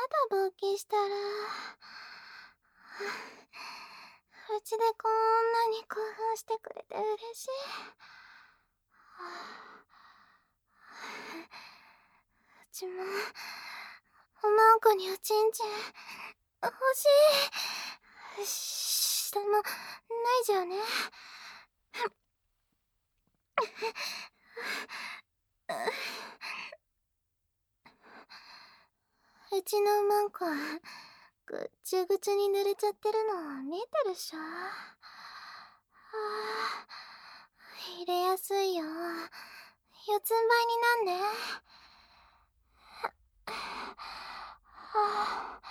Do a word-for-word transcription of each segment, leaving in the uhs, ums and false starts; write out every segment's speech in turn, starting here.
勃起したらうちでこんなに興奮してくれて嬉しい。うちもおまんこにおちんちん欲しい。下もないじゃね。うちのおまんこぐっちゅぐちゅに濡れちゃってるの見えてるっしょ。はあ、入れやすいよ。四つん這いになんね。はあ、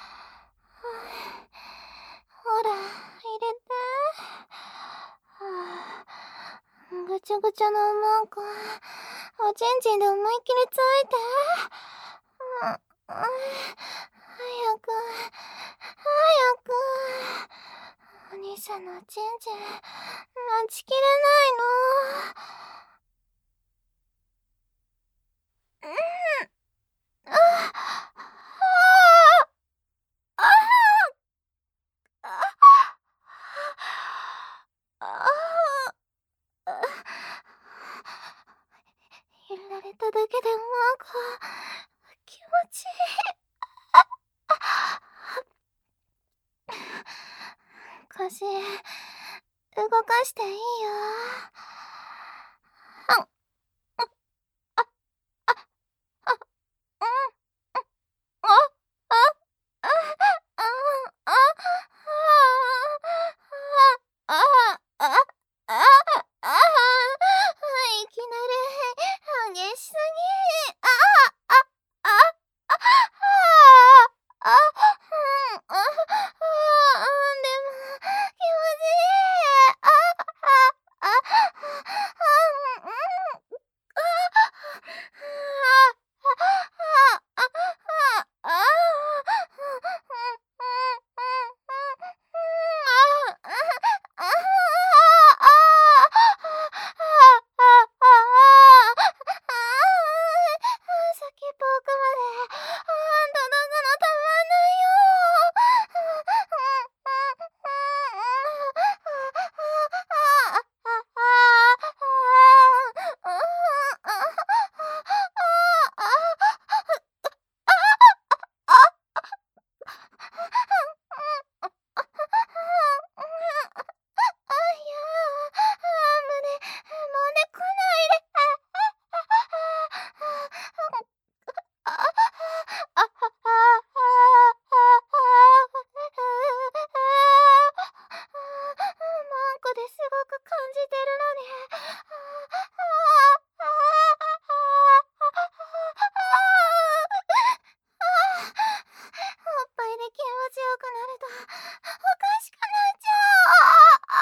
ほら入れて。はあ、ぐちゃぐちゃのおまんこおちんちんで思いっきりついて。うん、早く早く。お兄さんのおちんちん待ちきれないの。うん、ああああああ、揺られただけでもなんか気持ちいい。腰動かしていいよ。あん、あ、あ、あ、あ、うん、あ、あ、あ、あ、あ、あ、あ、あ、あ、あ、いきなり激しすぎ。あ、あ、あ、あ、あ、あ、うん、あ、あ、でも気持ちいい。あ、あ、あ、あ、うん、あ、あ、あ、あ、あ、先っぽ奥まで届くのたまんないよ。あ、いや、胸、揉んでこないで。あ、あ、あ、あ、あ、マンコですごく感じてるのに。おっぱいで気持ちよくなるとおかしくなっちゃう。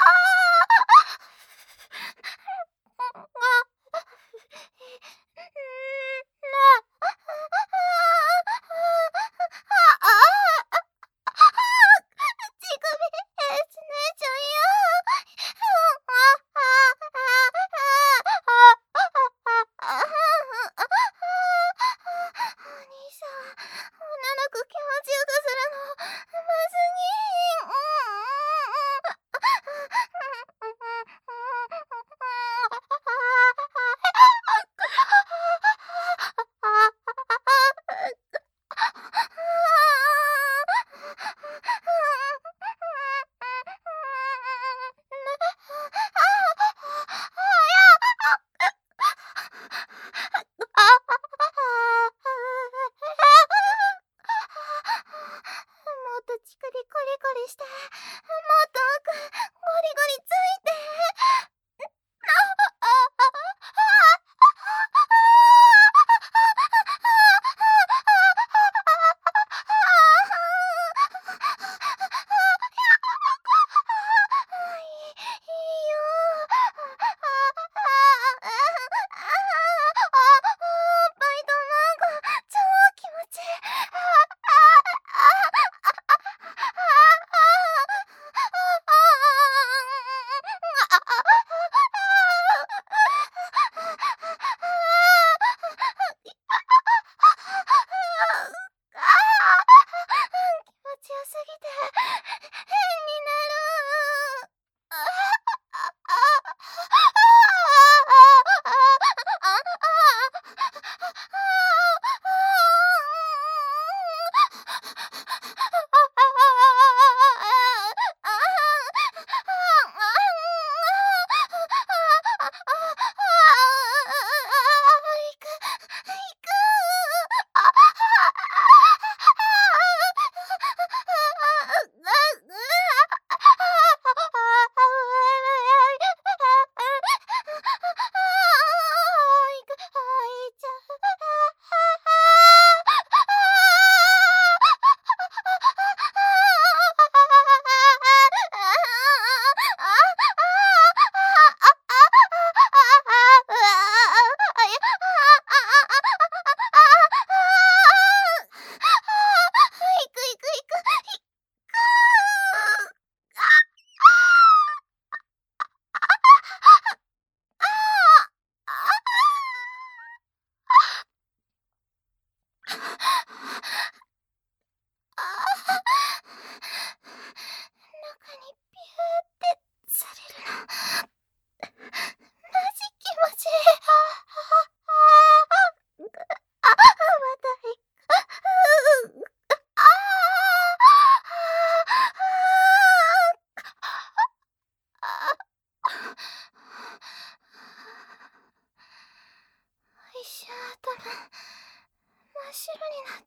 瞬頭真っ白になった。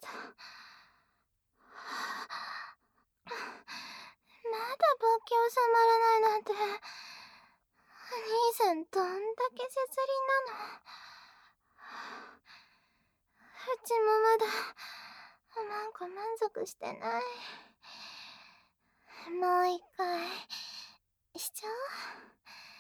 まだ勃起収まらないなんて、お兄さんどんだけ絶倫なの。うちもまだおまんこ満足してない。もう一回しちゃおう。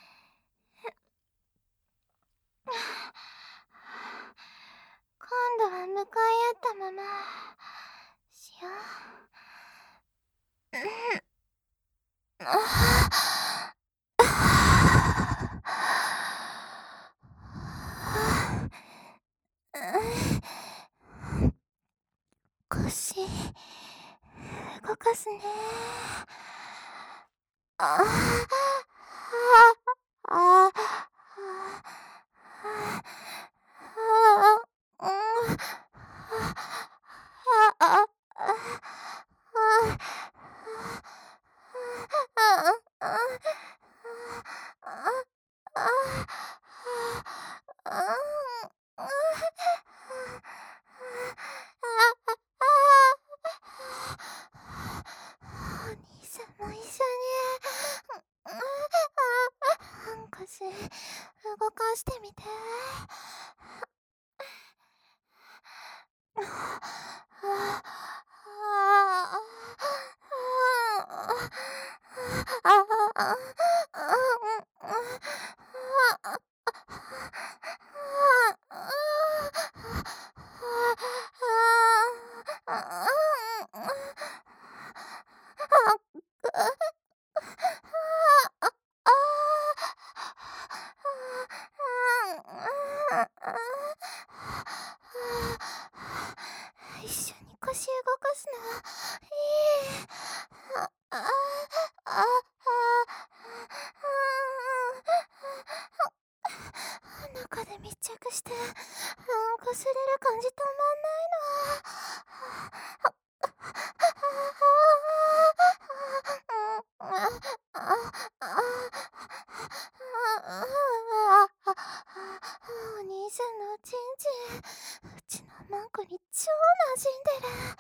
今度は向かい合ったまましよう。うん。腰動かすね。ああああ動かしてみて。一緒に腰動かすのいい。ああああ中で密着してうんこすれる感じたまんないの。お兄さんのチンチンうちのマンコに超馴染んでる。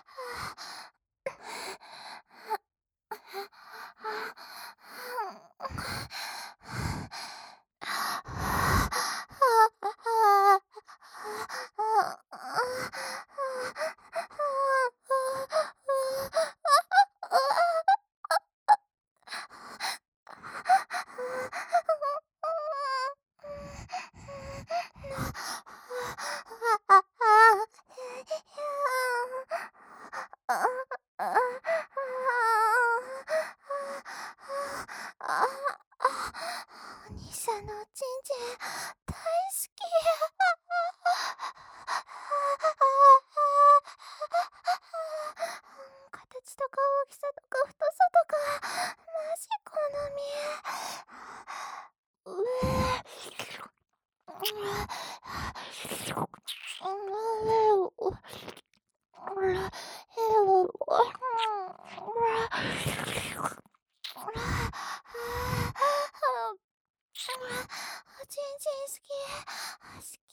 お兄さんのおちんちん大好き。形とか大きさとか太さとかマジ好み。うえおちんちん好き好き。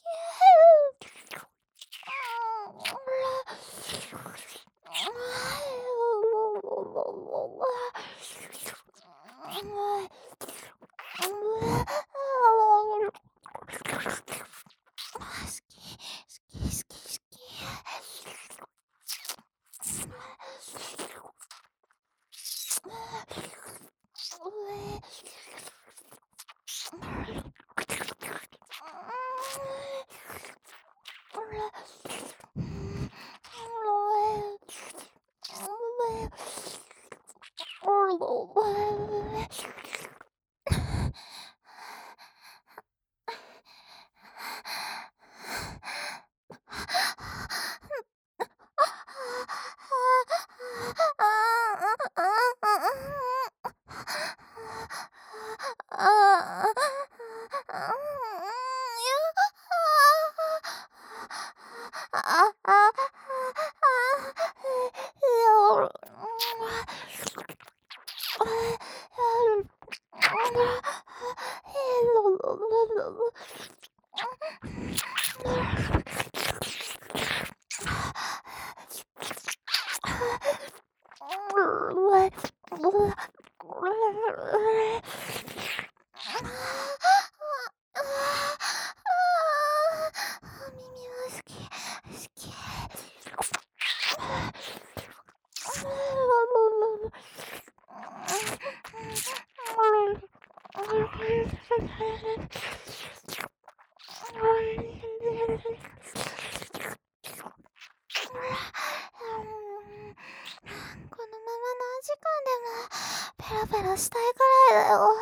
このまま何時間でもペロペロしたいくらいだよ。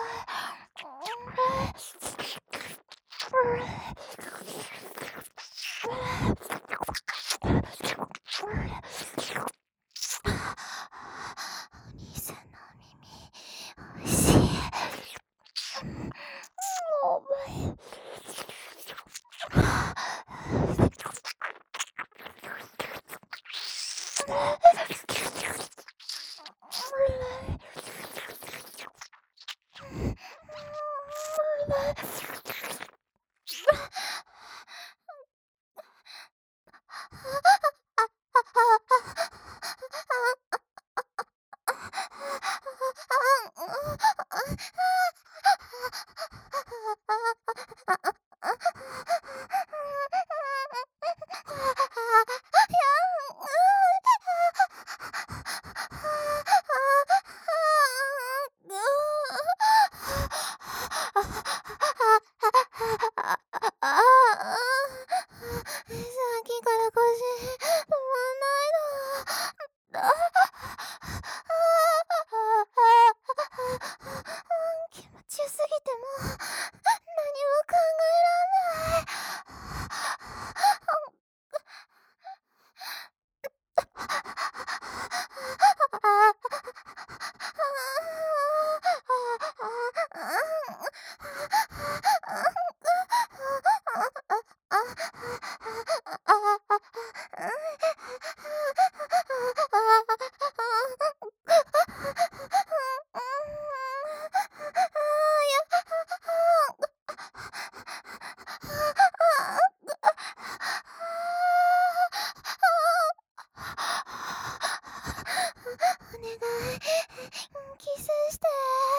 お兄さんのお耳おいしい。お前キスして。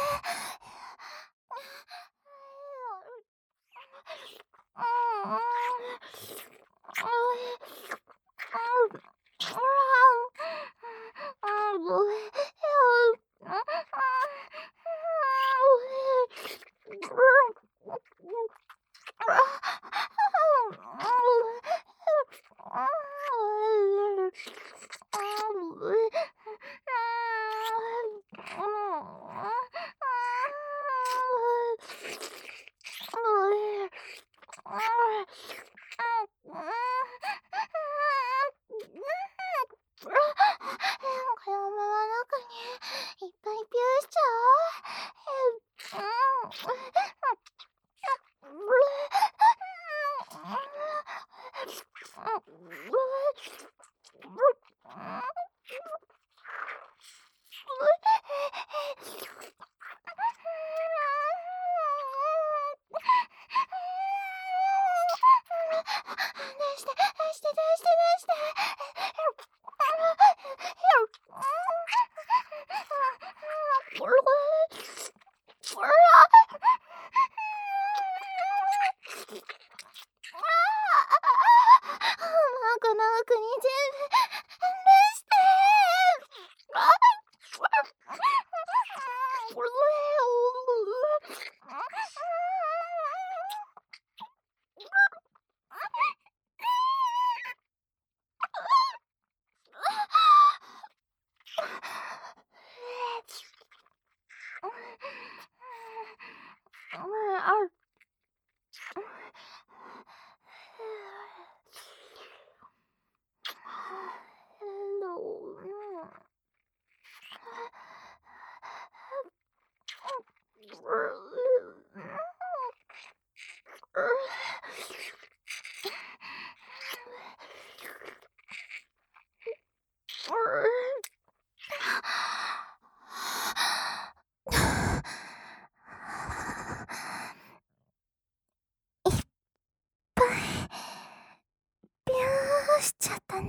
しちゃったね。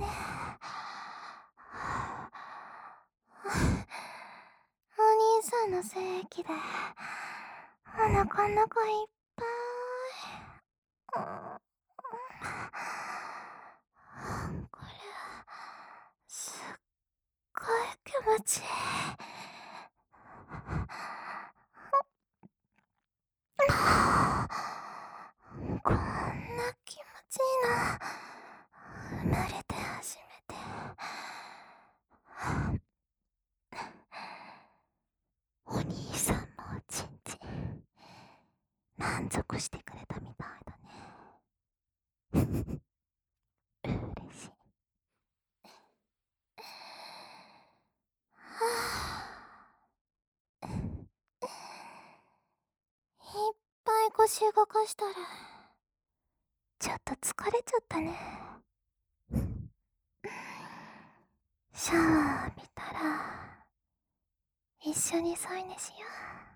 お兄さんの精液でお腹の中いっぱい。これすっごい気持ちいい。こんな気持ちいいの生まれて初めてお兄さんのおちんちん満足してくれたみたいだね。嬉しい。はぁ、いっぱい腰動かしたらちょっと疲れちゃったね。シャワー浴びたら一緒に添い寝しよう。